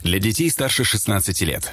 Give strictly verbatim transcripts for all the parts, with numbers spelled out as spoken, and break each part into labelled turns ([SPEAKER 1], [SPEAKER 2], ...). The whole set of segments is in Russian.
[SPEAKER 1] Для детей старше шестнадцати лет.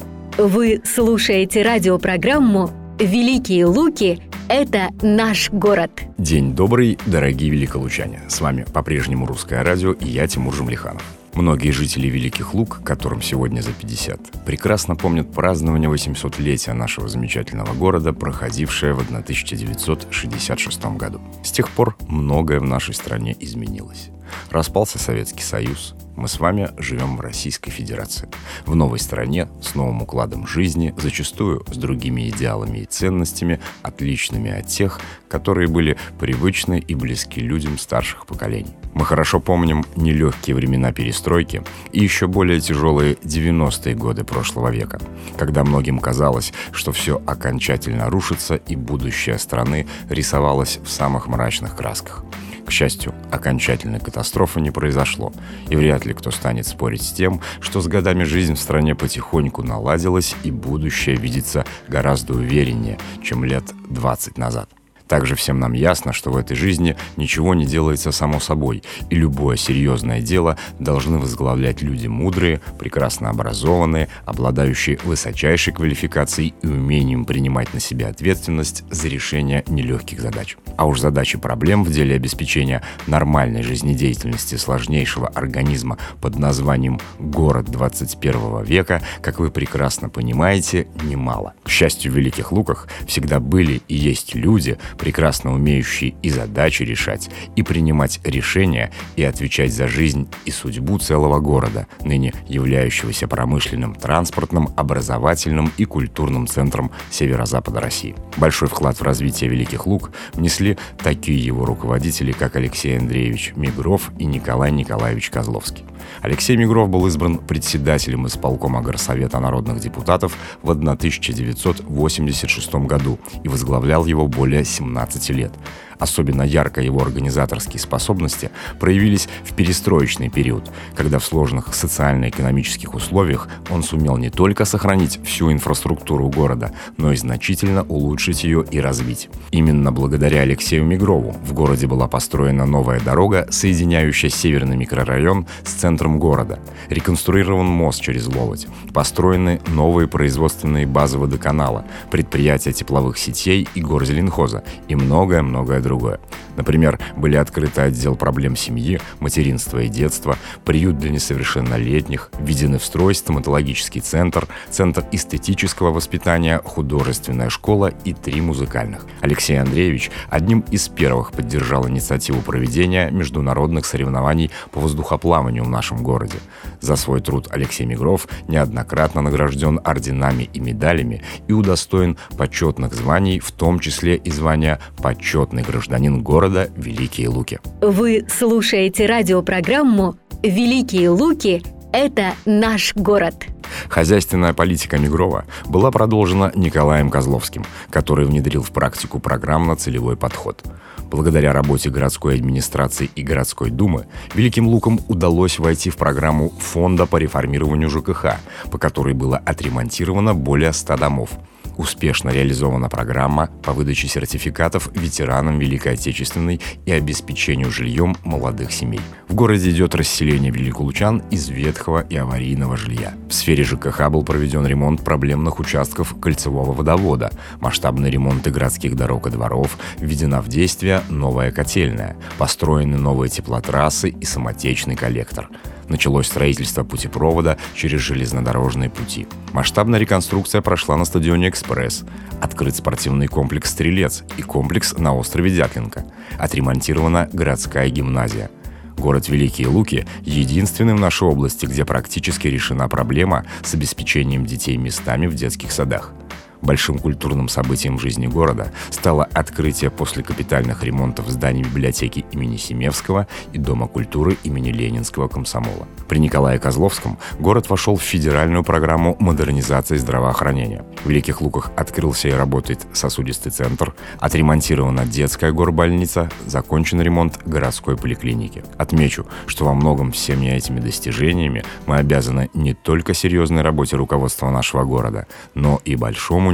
[SPEAKER 2] Вы слушаете радиопрограмму «Великие Луки – это наш город».
[SPEAKER 3] День добрый, дорогие великолучане. С вами по-прежнему Русское радио и я, Тимур Жумлиханов. Многие жители Великих Лук, которым сегодня за пятьдесят, прекрасно помнят празднование восьмисотлетия нашего замечательного города, проходившее в тысяча девятьсот шестьдесят шестом году. С тех пор многое в нашей стране изменилось. Распался Советский Союз. Мы с вами живем в Российской Федерации. В новой стране, с новым укладом жизни, зачастую с другими идеалами и ценностями, отличными от тех, которые были привычны и близки людям старших поколений. Мы хорошо помним нелегкие времена перестройки и еще более тяжелые девяностые годы прошлого века, когда многим казалось, что все окончательно рушится и будущее страны рисовалось в самых мрачных красках. К счастью, окончательной катастрофы не произошло, и вряд ли кто станет спорить с тем, что с годами жизнь в стране потихоньку наладилась, и будущее видится гораздо увереннее, чем лет двадцать назад. Также всем нам ясно, что в этой жизни ничего не делается само собой, и любое серьезное дело должны возглавлять люди мудрые, прекрасно образованные, обладающие высочайшей квалификацией и умением принимать на себя ответственность за решение нелегких задач. А уж задачи проблем в деле обеспечения нормальной жизнедеятельности сложнейшего организма под названием «Город двадцать первого века», как вы прекрасно понимаете, немало. К счастью, в Великих Луках всегда были и есть люди, прекрасно умеющие и задачи решать, и принимать решения, и отвечать за жизнь и судьбу целого города, ныне являющегося промышленным, транспортным, образовательным и культурным центром северо-запада России. Большой вклад в развитие Великих Лук внесли такие его руководители, как Алексей Андреевич Мигров и Николай Николаевич Козловский. Алексей Мигров был избран председателем исполкома Горсовета народных депутатов в тысяча девятьсот восемьдесят шестом году и возглавлял его более семнадцати лет. Особенно ярко его организаторские способности проявились в перестроечный период, когда в сложных социально-экономических условиях он сумел не только сохранить всю инфраструктуру города, но и значительно улучшить ее и развить. Именно благодаря Алексею Мигрову в городе была построена новая дорога, соединяющая северный микрорайон с центром города, реконструирован мост через Ловоть, построены новые производственные базы водоканала, предприятия тепловых сетей и горзеленхоза и многое-многое другое. Например, были открыты отдел проблем семьи, материнства и детства, приют для несовершеннолетних, введены в строй стоматологический центр, центр эстетического воспитания, художественная школа и три музыкальных. Алексей Андреевич одним из первых поддержал инициативу проведения международных соревнований по воздухоплаванию в нашем городе. За свой труд Алексей Мигров неоднократно награжден орденами и медалями и удостоен почетных званий, в том числе и звания «Почетный гражданин города Великие Луки».
[SPEAKER 2] Вы слушаете радиопрограмму «Великие Луки – это наш город».
[SPEAKER 3] Хозяйственная политика Мигрова была продолжена Николаем Козловским, который внедрил в практику программно-целевой подход. Благодаря работе городской администрации и городской думы Великим Лукам удалось войти в программу Фонда по реформированию ЖКХ, по которой было отремонтировано более ста домов. Успешно реализована программа по выдаче сертификатов ветеранам Великой Отечественной и обеспечению жильем молодых семей. В городе идет расселение великолучан из ветхого и аварийного жилья. В сфере ЖКХ был проведен ремонт проблемных участков кольцевого водовода, масштабный ремонт городских дорог и дворов, введена в действие новая котельная, построены новые теплотрассы и самотечный коллектор. Началось строительство путепровода через железнодорожные пути. Масштабная реконструкция прошла на стадионе «Экспресс». Открыт спортивный комплекс «Стрелец» и комплекс на острове Дятлинка. Отремонтирована городская гимназия. Город Великие Луки – единственный в нашей области, где практически решена проблема с обеспечением детей местами в детских садах. Большим культурным событием в жизни города стало открытие после капитальных ремонтов зданий библиотеки имени Семевского и Дома культуры имени Ленинского комсомола. При Николае Козловском город вошел в федеральную программу модернизации здравоохранения. В Великих Луках открылся и работает сосудистый центр, отремонтирована детская горбольница, закончен ремонт городской поликлиники. Отмечу, что во многом всеми этими достижениями мы обязаны не только серьезной работе руководства нашего города, но и большому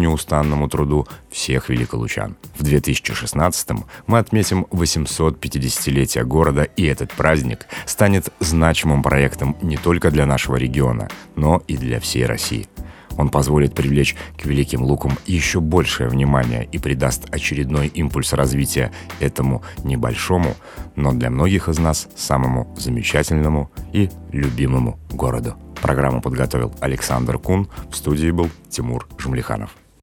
[SPEAKER 3] неустанному труду всех великолучан. В две тысячи шестнадцатом мы отметим восемьсот пятидесятилетие города, и этот праздник станет значимым проектом не только для нашего региона, но и для всей России. Он позволит привлечь к Великим Лукам еще большее внимание и придаст очередной импульс развития этому небольшому, но для многих из нас самому замечательному и любимому городу. Программу подготовил Александр Кун, в студии был Тимур Жумлиханов.